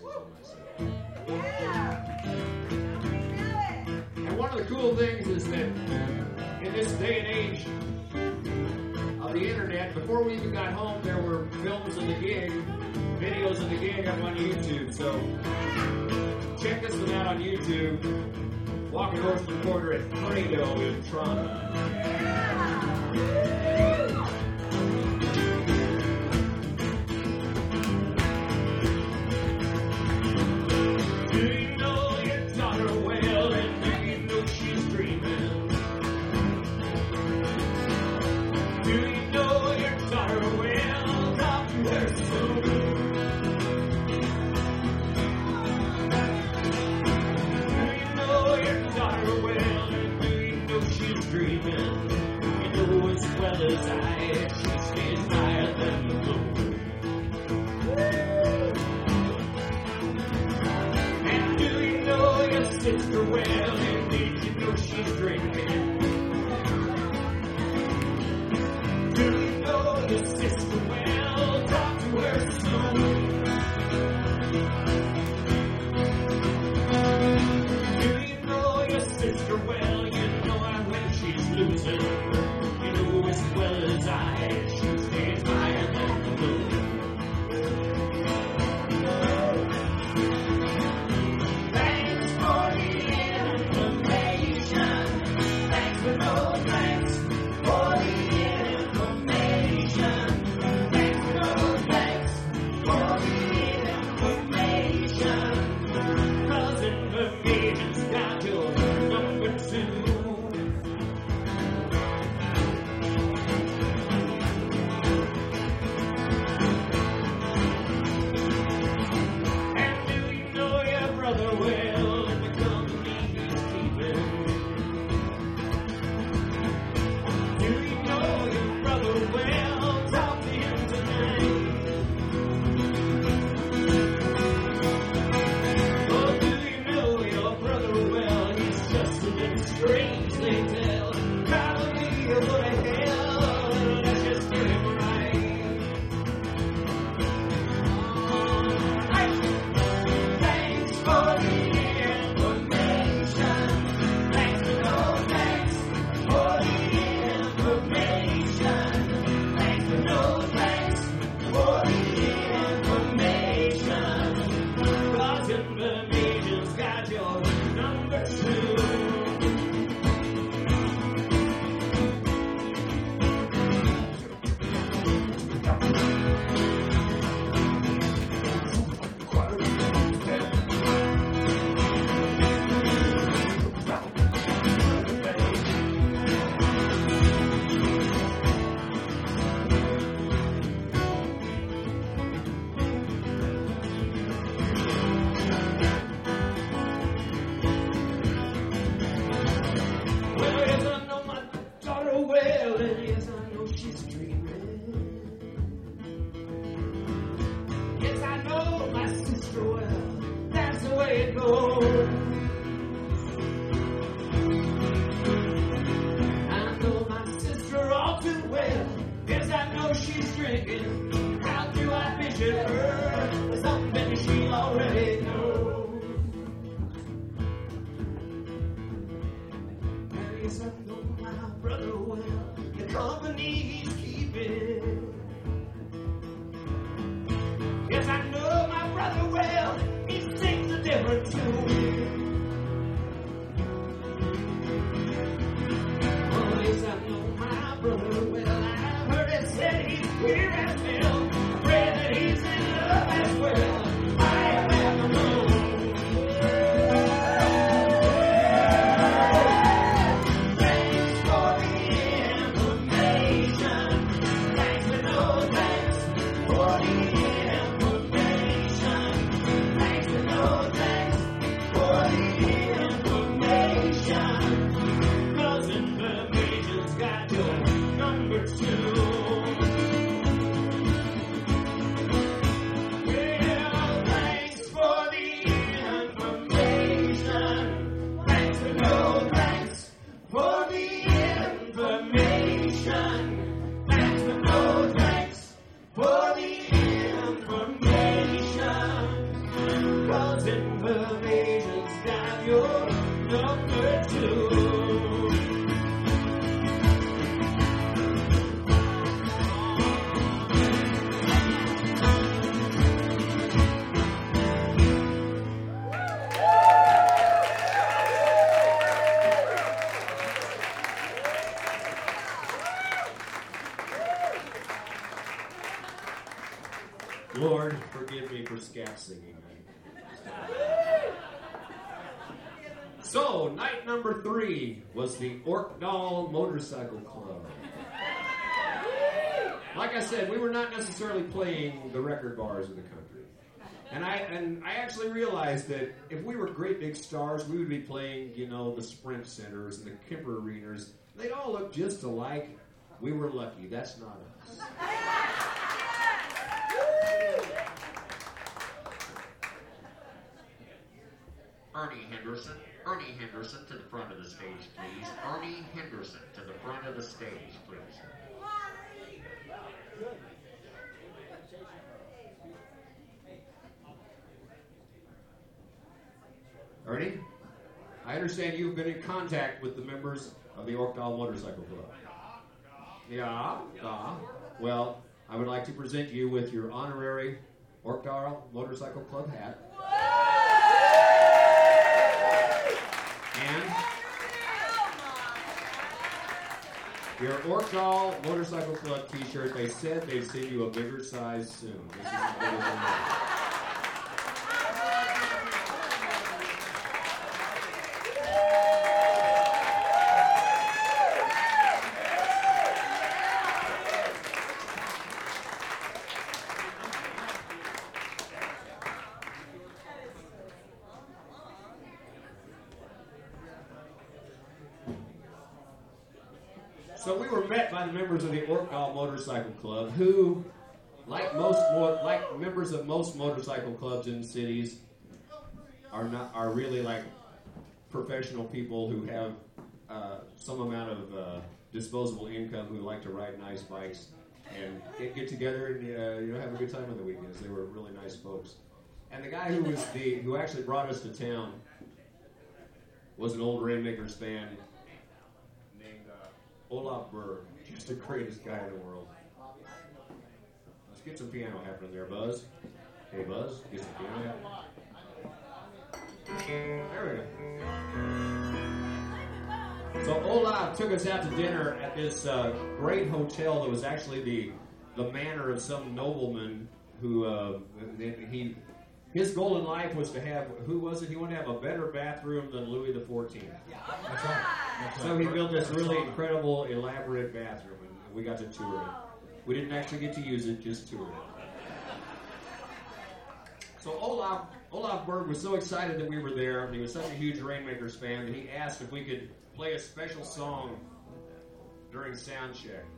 And one of the cool things is that in this day and age of the internet, before we even got home, there were films of the gig, videos of the gig up on YouTube. So check this one out on YouTube. Walking Horse Reporter at Prado in Toronto. Do you know your daughter well, and do you know she's dreaming? Do you know your daughter well? Talk to her soon. Do you know your daughter well, and do you know she's dreaming? You know as well as I, she stays higher than the moon. Sister well, indeed you know she's drinking. Do you know your sister well? Talk to her soon. Do you know your sister well? You know her when she's losing. You know as well as I, she stays higher than the moon. Well, I've heard it said he's queer as hell. I pray that he's in love. 'cause information's got your number too. Lord, forgive me for scat singing. So, night number 3 was the Orkdal Motorcycle Club. Like I said, we were not necessarily playing the record bars of the country. And I actually realized that if we were great big stars, we would be playing, the Sprint Centers and the Kemper Arenas. They'd all look just alike. We were lucky. That's not us. Ernie Henderson to the front of the stage, please. Ernie Henderson to the front of the stage, please. Ernie, I understand you've been in contact with the members of the Orkdal Motorcycle Club. Yeah. Well, I would like to present you with your honorary Orkdal Motorcycle Club hat. And your Orkdal Motorcycle Club t-shirt. They said they'd send you a bigger size soon. This is as big as it So we were met by the members of the Orkdal Motorcycle Club, who, like members of most motorcycle clubs in cities, are really like professional people who have some amount of disposable income, who like to ride nice bikes and get together and have a good time on the weekends. They were really nice folks. And the guy who actually brought us to town was an old Rainmakers fan named Olaf Berg, just the greatest guy in the world. Let's get some piano happening there, Buzz. Hey, Buzz, get some piano happening. There we go. So Olaf took us out to dinner at this great hotel that was actually the manor of some nobleman who his goal in life was to have, who was it? He wanted to have a better bathroom than Louis XIV. That's right. So he built this really incredible, elaborate bathroom, and we got to tour it. We didn't actually get to use it, just tour it. So Olaf Berg was so excited that we were there, and he was such a huge Rainmakers fan that he asked if we could play a special song during sound check.